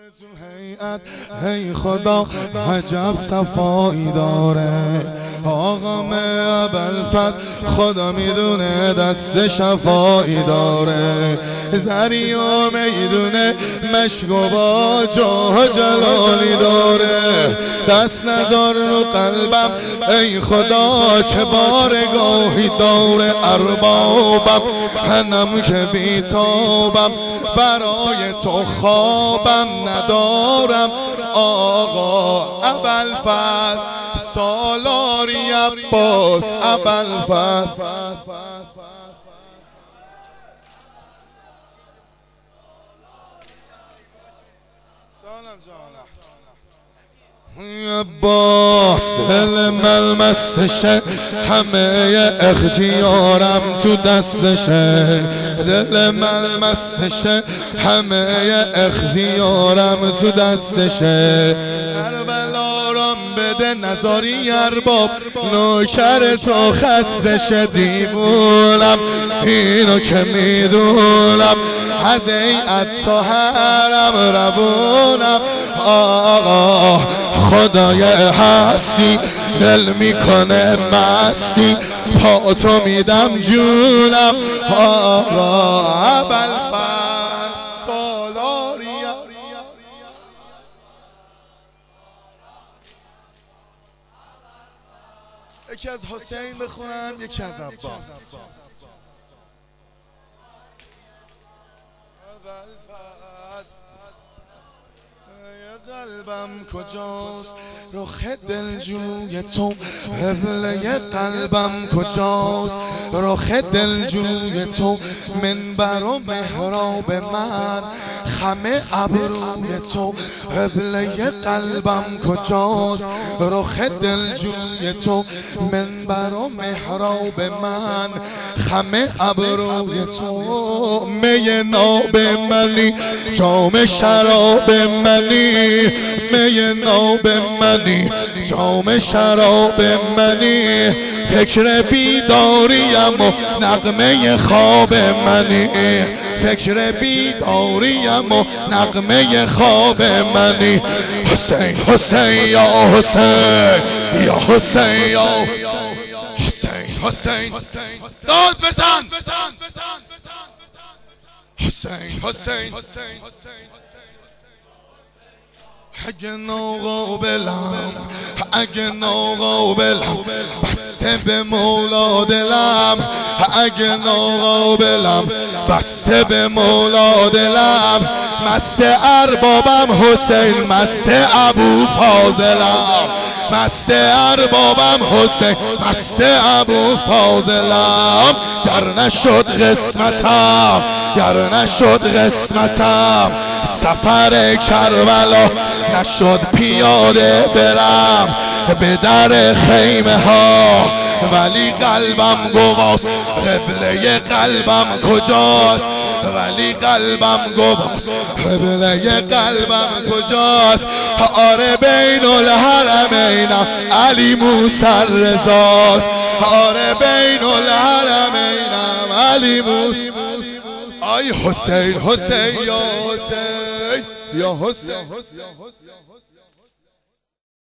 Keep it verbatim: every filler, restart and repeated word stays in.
تو هیئت هی خدا عجب صفایی داره. آقام ابوالفضل خدا میدونه دست شفایی داره. زری و میدونه مشک و با جاه جلالی داره. دست ندار رو قلبم ای خدا چه بارگاهی داره. اربابم منم که بیتابم برای تو خوابم ندارم. آقا ابوالفضل سالاری عباس ابوالفضل عباس دل ملمسشه همه اختیارم تو دستشه. دل ملمسشه همه اختیارم تو دستشه. کربلا رام بده نزاری ارباب نوکر تو خستشه. دیوونم اینو که میدونم از هیئت تا حرم روونم. آقا خدای هستی دل میکنه مستی پا تو میدم جونم. آقا ابوالفضل سالاری یکی از حسین بخونم یکی از عباس. قلبم کجاست رخ دلجوی تو. قبله قلبم کجاست رخ دلجوی تو. منبر و محراب من خم ابروی تو. قبله قلبم کجاست رخ دلجوی تو. منبر و محراب من خم ابروی تو. می ناب منی جام شراب منی. می ناب منی جام شراب منی. فکر بیداریم و نغمه خواب منی. فکر بیداریم و نغمه خواب منی. حسین حسین یا حسین یا حسین یا حسین حسین داد بزن. حسین حسین اگه ناقابلم اگه ناقابلم بسته به مولا دلم. اگه ناقابلم بسته به مولا دلم. مست اربابم حسین مست ابو فاضلم. مست اربابم حسین مست ابو فاضلم. گر نشد قسمتم گر نشد قسمتم سفر کربلا نشد پیاده برم به در خیمه ها. ولی قلبم گواست قبله قلبم کجاست. ولی قلبم گواست قبله قلبم کجاست. آره بین الحرمینم علی موسی رضاست. آره بین الحرمینم علی موسی. آی حسین حسین یا حسین یا حسین.